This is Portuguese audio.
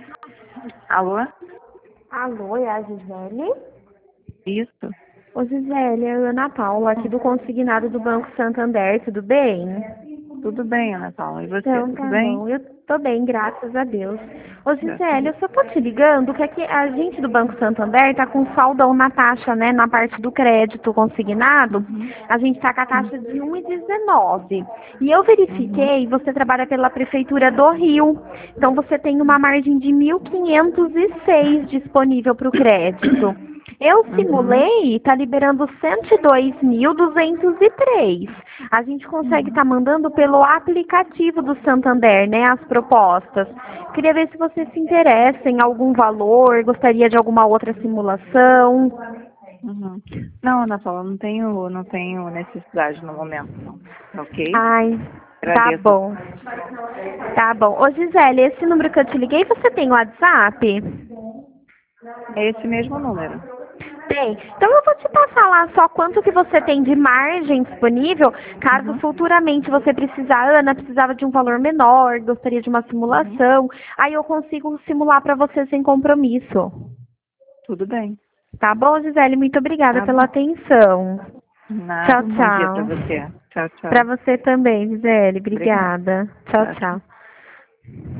Alô? Alô, é a Gisele? Isso. Ô Gisele, é a Ana Paula, aqui do Consignado do Banco Santander, tudo bem? Tudo bem, Ana Paula. E você, Então tudo tá bem? bom, eu tô bem, graças a Deus. Ô Graças a Gisele, eu Deus. só tô te ligando que aqui a gente do Banco Santander tá com saldão na taxa, né, na parte do crédito consignado. Uhum. A gente tá com a Uhum. taxa de 1,19. E eu Uhum. verifiquei, você trabalha pela Prefeitura do Rio, então você tem uma margem de 1.506 disponível para o crédito. Eu Uhum. simulei, está liberando 102.203. A gente consegue Uhum. estar mandando pelo aplicativo do Santander, né, as propostas. Queria ver se você se interessa em algum valor, gostaria de alguma outra simulação. Uhum. Não, Ana Paula, não tenho necessidade no momento, não. Tá ok? Ai, tá Agradeço. bom. Tá bom. Ô Gisele, esse número que eu te liguei, você tem WhatsApp? É esse mesmo número. Tem. Então eu vou te passar lá só quanto que você tem de margem disponível, caso Uhum. futuramente você precisar, Ana, precisava de um valor menor, gostaria de uma Uhum. simulação, aí eu consigo simular para você sem compromisso. Tudo bem. Tá bom, Gisele? Muito obrigada Tá pela bom. atenção. Tchau, Nada. Um bom dia pra tchau. você. Tchau, Para tchau. você também, Gisele. Obrigada. Obrigada. Tchau, Tchau, tchau. tchau.